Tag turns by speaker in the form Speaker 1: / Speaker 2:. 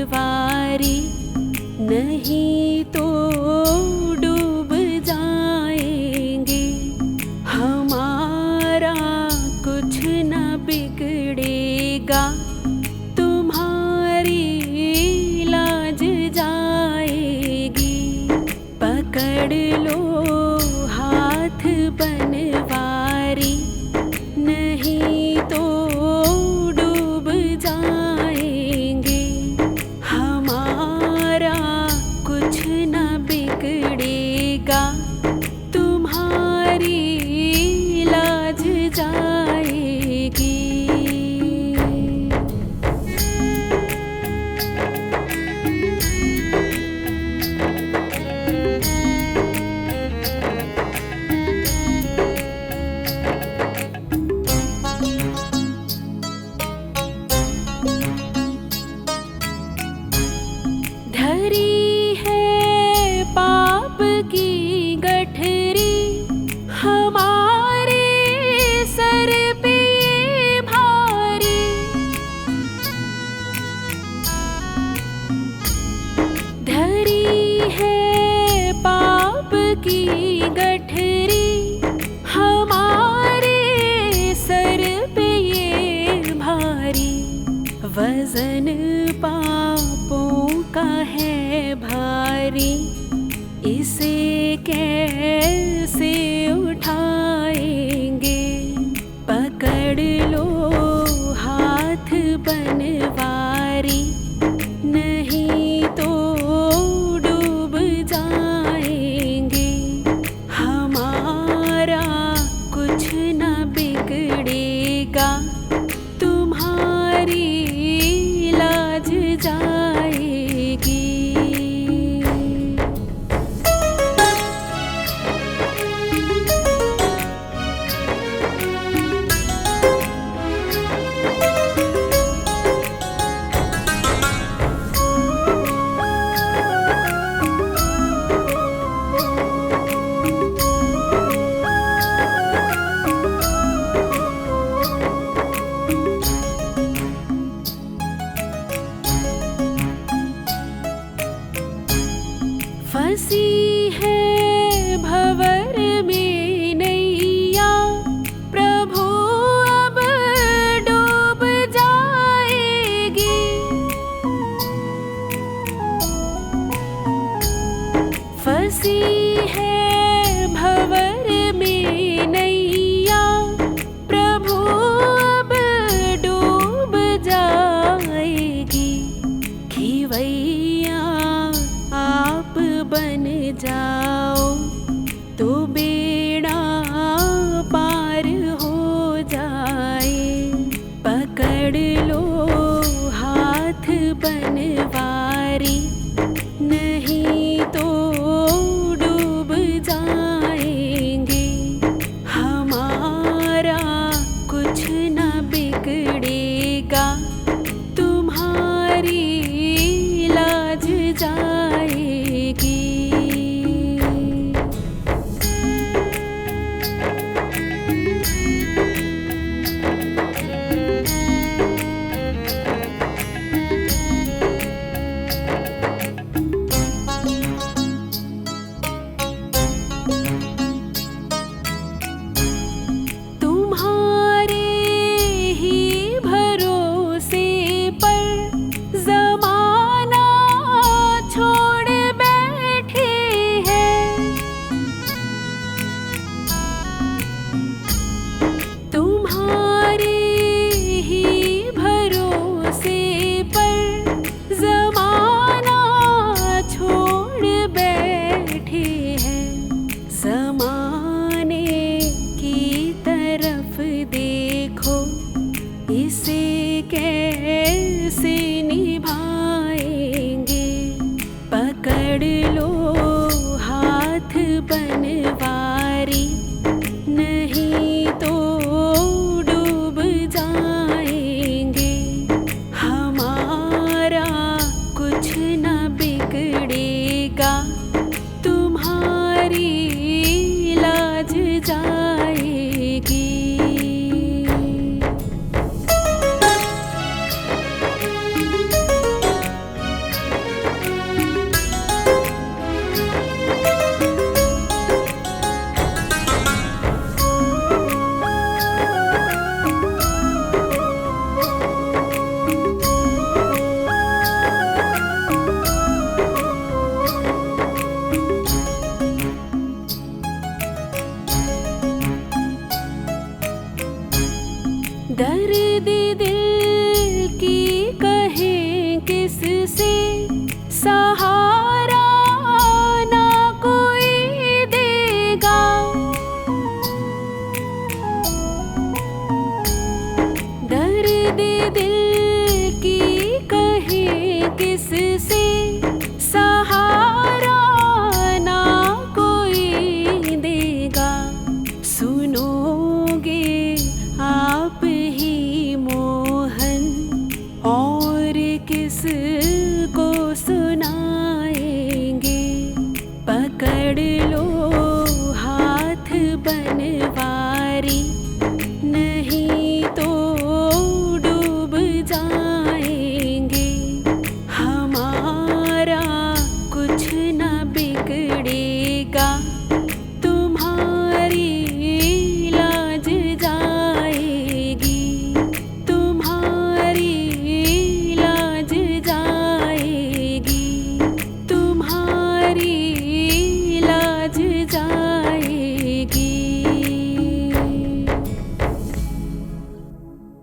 Speaker 1: बनवारी, नहीं तो डूब जाएंगे। हमारा कुछ न बिगड़ेगा, तुम्हारी लाज जाएगी। पकड़ लो हाथ बनवारी, नहीं तो डूब जाएंगे। हमारा कुछ न बिगड़ेगा, तुम्हारी लाज जाएगी। धरी है पाप की गठरी, हमारे सर पे भारी। धरी है पाप की गठरी, हमारे सर पे ये भारी। वजन पापों का है भारी, इसे कैसे उठाएंगे। पकड़ लो हाथ बनवारी, नहीं तो डूब जाएंगे। हमारा कुछ न बिगड़ेगा, तुम्हारी लाज जाएगी। फंसी है भंवर में नैया, प्रभु अब डूब जाएगी। फंसी है भंवर में नैया, प्रभु अब डूब जाएगी। खिवैया आप बन जाओ, तो बेड़ा पार हो जाए। पकड़ लो हाथ बनवारी, नहीं तो डूब जाएंगे। हमारा कुछ न बिगड़ेगा, तुम्हारी लाज जाएगी। किससे सहारा ना कोई देगा। दर्द दिल की कहे किससे